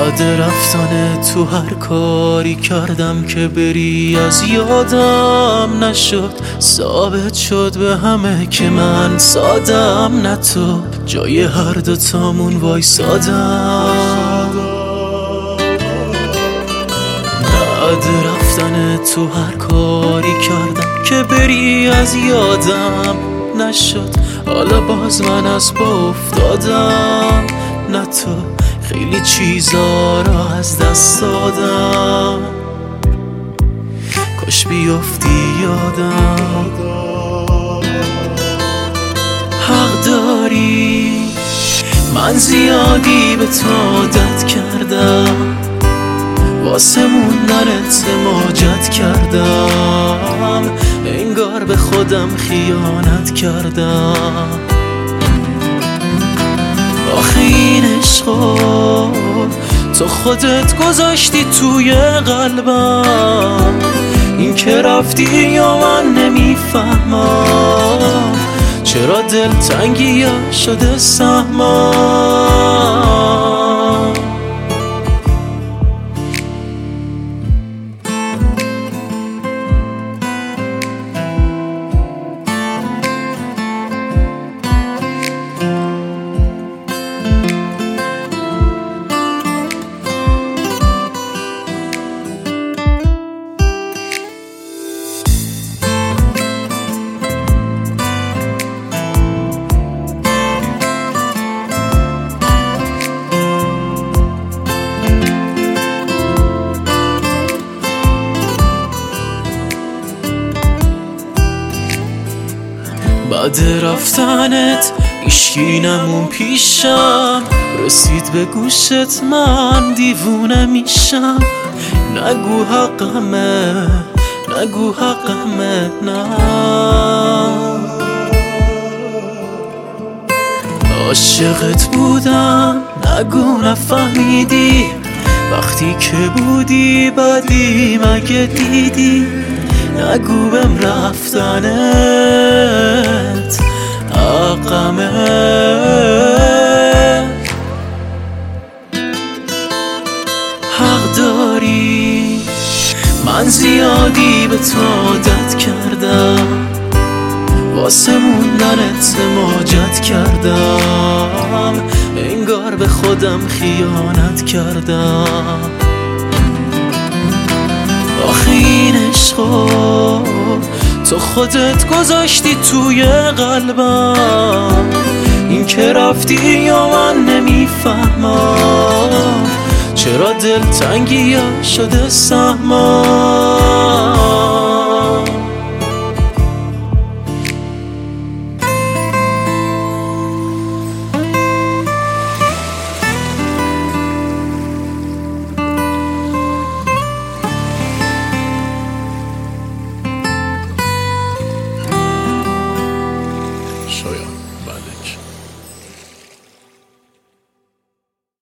بعد رفتن تو هر کاری کردم که بری از یادم نشد. ثابت شد به همه که من سادم، نه تو جای هر دوتامون وایسادم. بعد رفتن تو هر کاری کردم که بری از یادم نشد. حالا باز من از پا افتادم، نه تو خیلی چیزا را از دست دادم. کاش بیفتی یادم. حق داری من زیادی به تو عادت کردم، واسه موندنت ماجت کردم. انگار به خودم خیانت کردم. آخه این عشقو تو خودت گذاشتی توی قلبم. این که رفتی یا من نمیفهمم، چرا دلتنگی ها شده سهمم. بعد رفتنت هیچکی نمون پیشم، رسید به گوشت من دیوونه میشم. نگو حقمه، نگو حقمه، نه. عاشقت بودم، نگو نفهمیدی. وقتی که بودی بدی مگه دیدی؟ نگو بهم رفتنت حقمه. حق داری من زیادی به تو عادت کردم، واسه موندنت ماجت کردم. انگار به خودم خیانت کردم. آخه این عشقو تو خودت گذاشتی توی قلبم. این که رفتی یا من نمیفهمم، چرا دلتنگی ها شده سهمم.